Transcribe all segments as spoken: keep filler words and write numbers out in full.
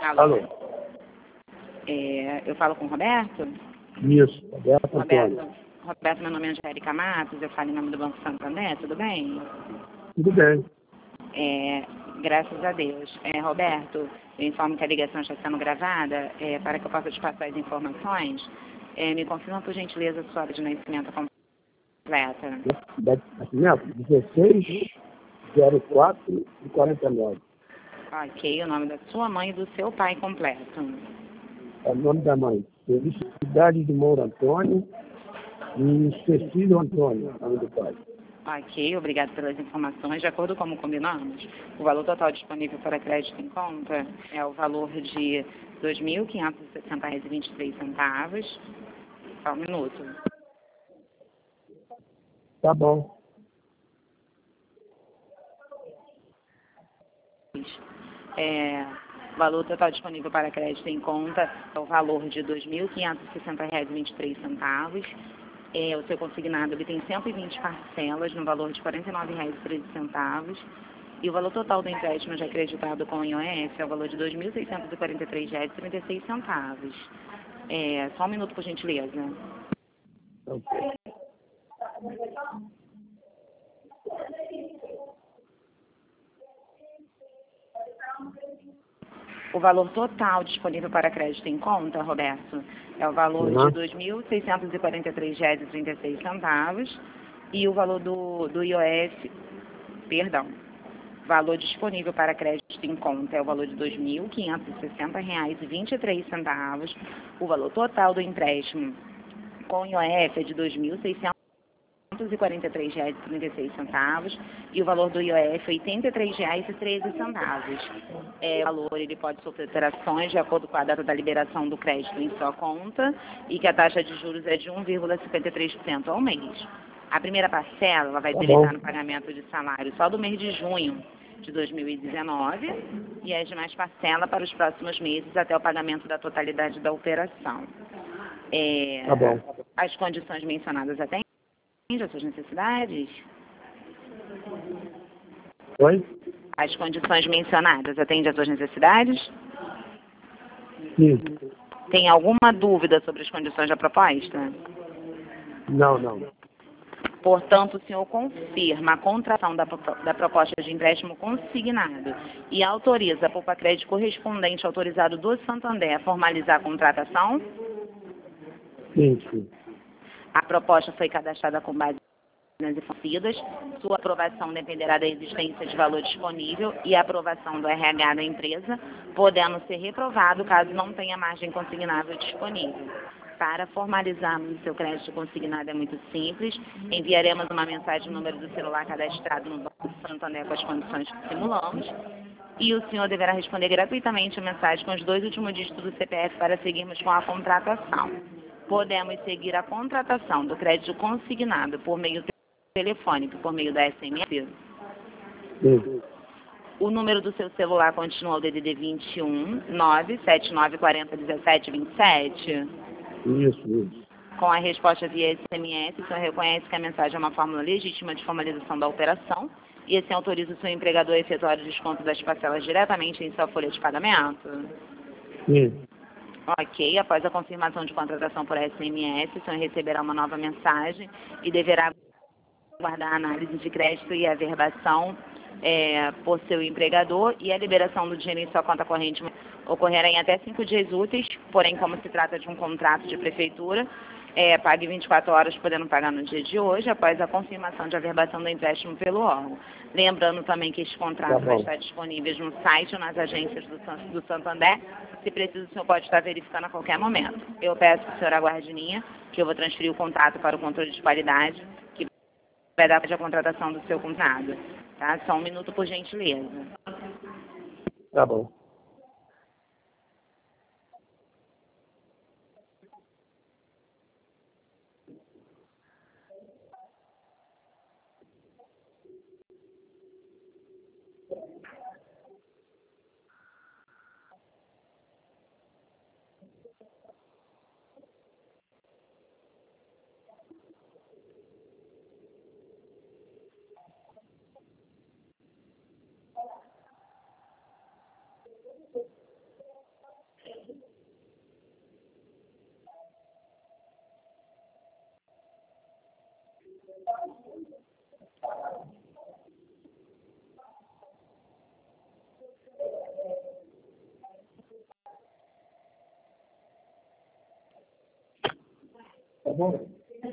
Alô? Alô? É, eu falo com o Roberto? Isso, Roberto Roberto, Antônio. Roberto, meu nome é Angélica Matos, eu falo em nome do Banco Santander, tudo bem? Tudo bem. É, graças a Deus. É, Roberto, eu informo que a ligação está sendo gravada, é, para que eu possa te passar as informações. É, me confirma, por gentileza, a sua hora de nascimento completa. Nascimento, dezesseis, zero quatro e quarenta e nove. Ok, o nome da sua mãe e do seu pai completo. É o nome da mãe. Felicidade de Moura Antônio e Cecílio Antônio, nome do pai. Ok, obrigado pelas informações. De acordo com como combinamos, o valor total disponível para crédito em conta é o valor de dois mil quinhentos e sessenta reais e vinte e três centavos. Só um minuto. Tá bom. É, o valor total disponível para crédito em conta é o valor de dois mil quinhentos e sessenta reais e vinte e três centavos. É, o seu consignado ele tem cento e vinte parcelas no valor de quarenta e nove reais e treze centavos. E o valor total do empréstimo já acreditado com o I O F é o valor de dois mil seiscentos e quarenta e três reais e trinta e seis centavos. É, só um minuto, por gentileza. Ok. O valor total disponível para crédito em conta, Roberto, é o valor Uhum. de dois mil seiscentos e quarenta e três reais e trinta e seis centavos. E o valor do, do I O F, perdão, valor disponível para crédito em conta é o valor de dois mil quinhentos e sessenta reais e vinte e três centavos. O valor total do empréstimo com I O F é de dois mil seiscentos e quarenta e três reais e trinta e seis centavos e o valor do I O F é oitenta e três reais e treze centavos. É, o valor ele pode sofrer alterações de acordo com a data da liberação do crédito em sua conta e que a taxa de juros é de um vírgula cinquenta e três por cento ao mês. A primeira parcela ela vai Tá deletar bom. no pagamento de salário só do mês de junho de dois mil e dezenove e as demais parcelas para os próximos meses até o pagamento da totalidade da operação. É, Tá bom. as condições mencionadas atendem às suas necessidades? Oi? As condições mencionadas atendem às suas necessidades? Sim. Tem alguma dúvida sobre as condições da proposta? Não, não. Portanto, o senhor confirma a contratação da, da proposta de empréstimo consignado e autoriza a Poupa Crédito correspondente autorizado do Santander a formalizar a contratação? Sim, sim. A proposta foi cadastrada com base nas informações. Sua aprovação dependerá da existência de valor disponível e a aprovação do R H da empresa, podendo ser reprovado caso não tenha margem consignável disponível. Para formalizarmos o seu crédito consignado é muito simples. Enviaremos uma mensagem no número do celular cadastrado no Banco Santander com as condições que simulamos. E o senhor deverá responder gratuitamente a mensagem com os dois últimos dígitos do C P F para seguirmos com a contratação. Podemos seguir a contratação do crédito consignado por meio telefônico, por meio da S M S. Sim. O número do seu celular continua o D D D vinte e um, nove sete nove quatro zero, um sete dois sete. Isso, isso. Com a resposta via S M S, o senhor reconhece que a mensagem é uma fórmula legítima de formalização da operação e assim autoriza o seu empregador a efetuar o desconto das parcelas diretamente em sua folha de pagamento? Sim. Ok, após a confirmação de contratação por S M S, o senhor receberá uma nova mensagem e deverá guardar a análise de crédito e a averbação é, por seu empregador e a liberação do dinheiro em sua conta corrente ocorrerá em até cinco dias úteis, porém, como se trata de um contrato de prefeitura, é, pague vinte e quatro horas, podendo pagar no dia de hoje, após a confirmação de averbação do empréstimo pelo órgão. Lembrando também que este contrato Tá vai bom. estar disponível no site ou nas agências do, San- do Santander. Se preciso, o senhor pode estar verificando a qualquer momento. Eu peço que o senhor aguarde em linha, que eu vou transferir o contato para o controle de qualidade, que vai dar a contratação do seu contrato. Tá? Só um minuto, por gentileza. Tá bom. bom?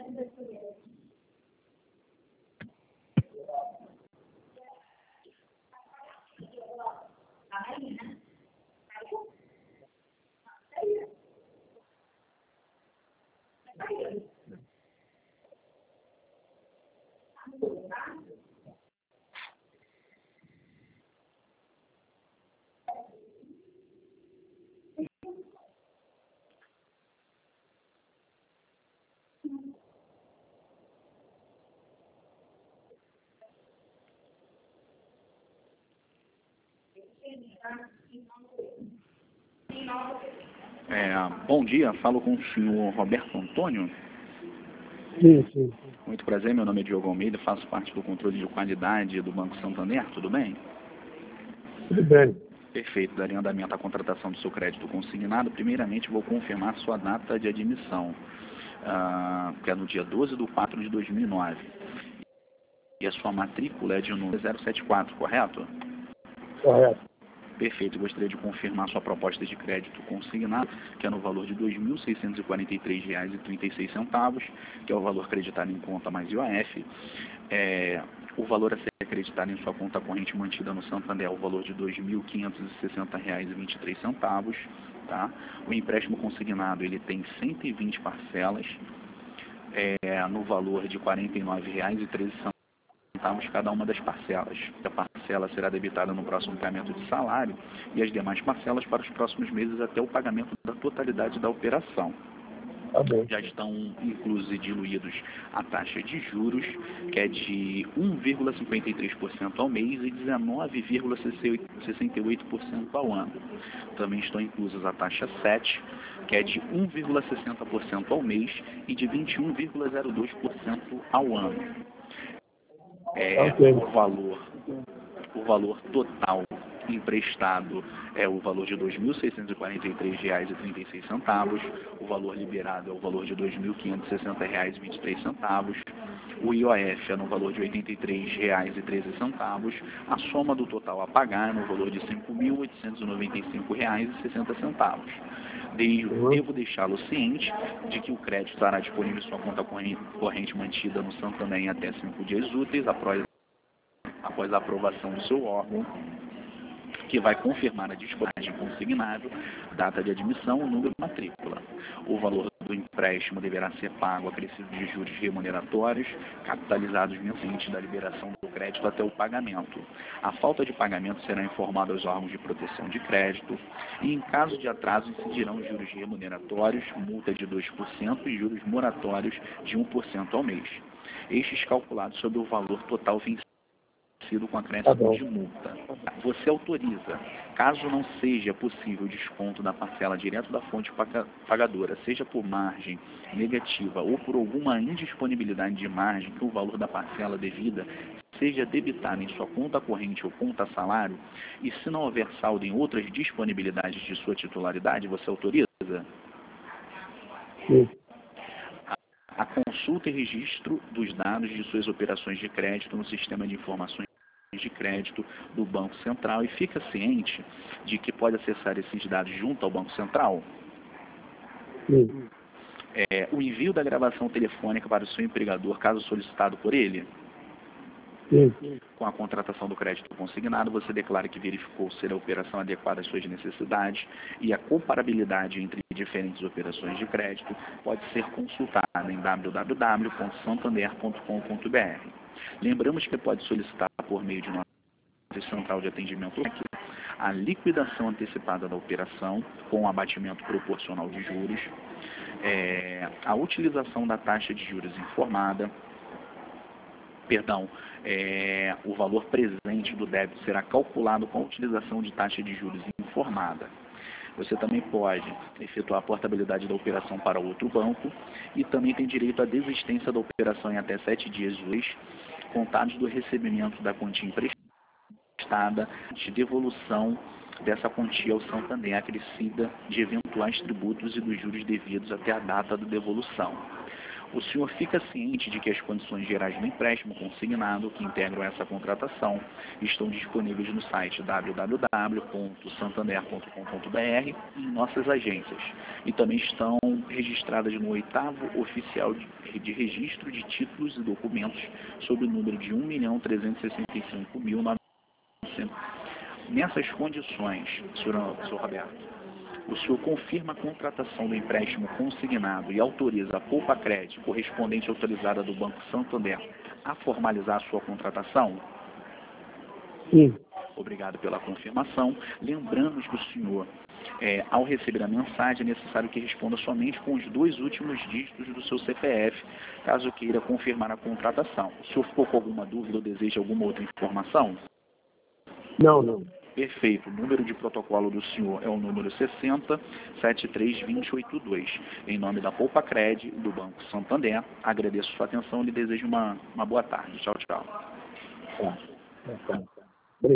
É, bom dia, falo com o senhor Roberto Antônio. Sim, sim. Muito prazer, meu nome é Diogo Almeida, faço parte do controle de qualidade do Banco Santander, tudo bem? Tudo bem. Perfeito, daria andamento à contratação do seu crédito consignado. Primeiramente, vou confirmar sua data de admissão, ah, que é no dia doze de quatro de dois mil e nove. E a sua matrícula é de número zero sete quatro, correto? Correto. Perfeito, gostaria de confirmar sua proposta de crédito consignado, que é no valor de dois mil seiscentos e quarenta e três reais e trinta e seis centavos, que é o valor acreditado em conta mais I O F. É, o valor a ser acreditado em sua conta corrente mantida no Santander é o valor de dois mil quinhentos e sessenta reais e vinte e três centavos. Tá? O empréstimo consignado ele tem cento e vinte parcelas, é, no valor de quarenta e nove reais e treze centavos cada uma das parcelas. A parcela será debitada no próximo pagamento de salário e as demais parcelas para os próximos meses até o pagamento da totalidade da operação. Tá bom. Já estão inclusos e diluídos a taxa de juros, que é de um vírgula cinquenta e três por cento ao mês e dezenove vírgula sessenta e oito por cento ao ano. Também estão inclusas a taxa sete, que é de um vírgula sessenta por cento ao mês e de vinte e um vírgula zero dois por cento ao ano. É, Okay. o valor, o valor total emprestado é o valor de dois mil seiscentos e quarenta e três reais e trinta e seis centavos, o valor liberado é o valor de dois mil quinhentos e sessenta reais e vinte e três centavos, o I O F é no valor de oitenta e três reais e treze centavos, a soma do total a pagar é no valor de cinco mil oitocentos e noventa e cinco reais e sessenta centavos. Devo deixá-lo ciente de que o crédito estará disponível em sua conta corrente mantida no Santander em até cinco dias úteis após, após a aprovação do seu órgão, que vai confirmar a disponibilidade consignável, data de admissão, o número de matrícula. O valor do empréstimo deverá ser pago acrescido de juros remuneratórios, capitalizados mensalmente da liberação do crédito até o pagamento. A falta de pagamento será informada aos órgãos de proteção de crédito e, em caso de atraso, incidirão juros remuneratórios, multa de dois por cento e juros moratórios de um por cento ao mês. Estes calculados sobre o valor total vencido com acréscimo Tá de multa. Você autoriza, caso não seja possível o desconto da parcela direto da fonte pagadora, seja por margem negativa ou por alguma indisponibilidade de margem, que o valor da parcela devida seja debitado em sua conta corrente ou conta salário, e se não houver saldo em outras disponibilidades de sua titularidade, você autoriza? Sim. A consulta e registro dos dados de suas operações de crédito no sistema de informações de crédito do Banco Central, e fica ciente de que pode acessar esses dados junto ao Banco Central. Sim. É, o envio da gravação telefônica para o seu empregador, caso solicitado por ele. Sim. Com a contratação do crédito consignado, você declara que verificou ser a operação adequada às suas necessidades, e a comparabilidade entre diferentes operações de crédito pode ser consultada em w w w ponto santander ponto com ponto b r. Lembramos que pode solicitar por meio de nossa central de atendimento a liquidação antecipada da operação com abatimento proporcional de juros, é, a utilização da taxa de juros informada, perdão, é, o valor presente do débito será calculado com a utilização de taxa de juros informada. Você também pode efetuar a portabilidade da operação para outro banco e também tem direito à desistência da operação em até sete dias úteis, contados do recebimento da quantia emprestada, de devolução dessa quantia ao Santander, acrescida de eventuais tributos e dos juros devidos até a data da devolução. O senhor fica ciente de que as condições gerais do empréstimo consignado que integram essa contratação estão disponíveis no site w w w ponto santander ponto com ponto b r e em nossas agências. E também estão registradas no oitavo oficial de, de registro de títulos e documentos sob o número de um milhão trezentos e sessenta e cinco mil novecentos. Nessas condições, senhor, senhor Roberto, o senhor confirma a contratação do empréstimo consignado e autoriza a Poupa-Cred, correspondente autorizada do Banco Santander, a formalizar a sua contratação? Sim. Obrigado pela confirmação. Lembramos que o senhor, é, ao receber a mensagem, é necessário que responda somente com os dois últimos dígitos do seu C P F, caso queira confirmar a contratação. O senhor ficou com alguma dúvida ou deseja alguma outra informação? Não, não. Perfeito. O número de protocolo do senhor é o número sessenta, setenta e três, vinte e oito, dois. Em nome da Poupa-Cred, do Banco Santander, agradeço sua atenção e lhe desejo uma, uma boa tarde. Tchau, tchau. Tá. Tá, tá.